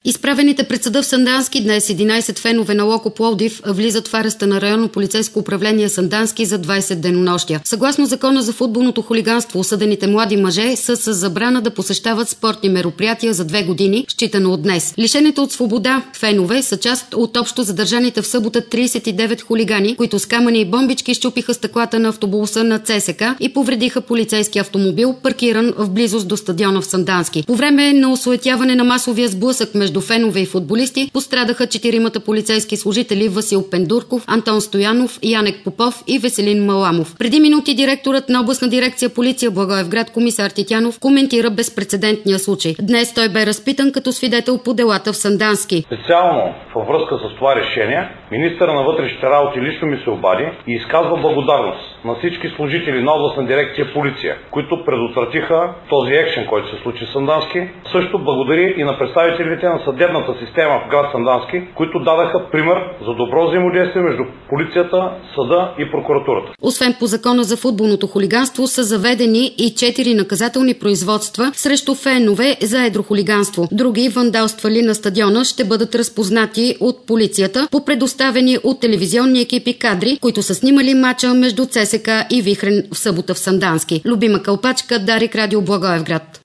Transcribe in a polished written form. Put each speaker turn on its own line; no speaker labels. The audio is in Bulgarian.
Изправените пред съда в Сандански днес 11 фенове на Локо Пловдив влизат в ареста на районно полицейско управление Сандански за 20 денонощия. Съгласно закона за футболното хулиганство, осъдените млади мъже са с забрана да посещават спортни мероприятия за 2 години, считано от днес. Лишените от свобода фенове са част от общо задържаните в събота 39 хулигани, които с камъни и бомбички счупиха стъклата на автобуса на ЦСК и повредиха полицейски автомобил, паркиран в близост до стадиона в Сандански. По време на осуетяване на масовия сблъсък между фенове и футболисти пострадаха 4 полицейски служители: Васил Пендурков, Антон Стоянов, Янек Попов и Веселин Маламов. Преди минути директорът на областна дирекция полиция Благоевград комисар Титянов коментира безпрецедентния случай. Днес той бе разпитан като свидетел по делата в Сандански.
Специално във връзка с това решение, министърът на вътрешните работи лично ми се обади и изказва благодарност на всички служители на областна дирекция полиция, които предотвратиха този екшен, който се случи в Сандански. Също благодари и на представителите на съдебната система в град Сандански, които дадаха пример за добро взаимодействие между полицията, съда и прокуратурата.
Освен по закона за футболното хулиганство са заведени и 4 наказателни производства срещу фенове за едро хулиганство. Други вандалствали на стадиона ще бъдат разпознати от полицията по предоставени от телевизионни екипи кадри, които са снимали мача между ЦСК и Вихрен в събота в Сандански. Любима Кълпачка, Дарик, Радио Благоевград.